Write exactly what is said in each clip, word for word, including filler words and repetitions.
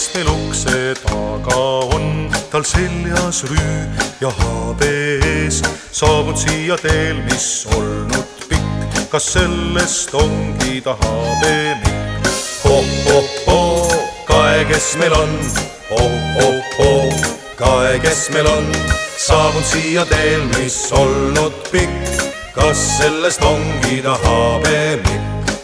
kes neil ukse taga on, tal seljas rüü ja habees. Saabud siia teel, mis olnud pikk, kas sellest ongi ta habemikk? Ho-ho-ho, kae, kes meil on, ho-ho-ho, kae, kes meil on, saabud siia teel, mis olnud pikk, kas sellest ongi ta habemikk?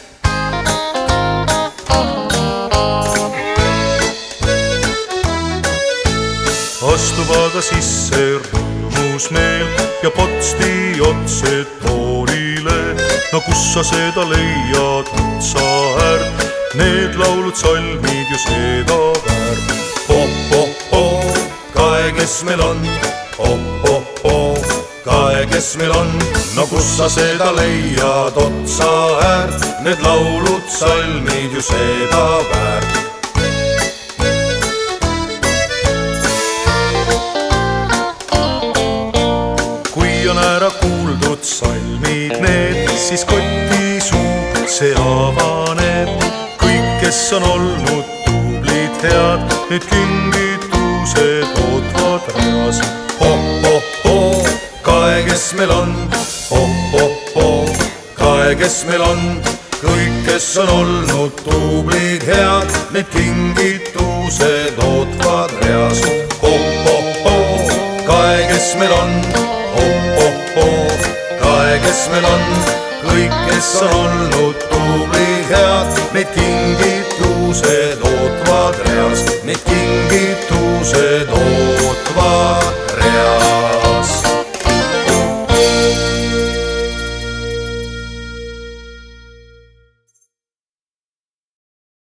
Astub aga sisse rõõmus meel ja potsti otse toorile. No kus sa seda leiad otsa äärt, need laulud salmid ju seda väärt. Ho-ho-ho, kae, kes meil on, ho-ho-ho, kae, kes meil on, no kus sa seda leiad otsa äärt, need laulud salmid ju seda väärt. Ära kuuldud salmid need, siis kotti suu see avaneb. Kõik, kes on olnud tublid head, nüüd kingitused ootvad reas. Ho-ho-ho, kae, kes meil on, ho-ho-ho, kae, kes meil on, kõik, kes on olnud tublid head, need kingitused ootvad reas. Ho-ho-ho, kae, kes meil on, ho-ho-ho, kae, kes meil on, kõik, kes on olnud tublid head, need kingitused ootvad reas, need kingitused ootvad.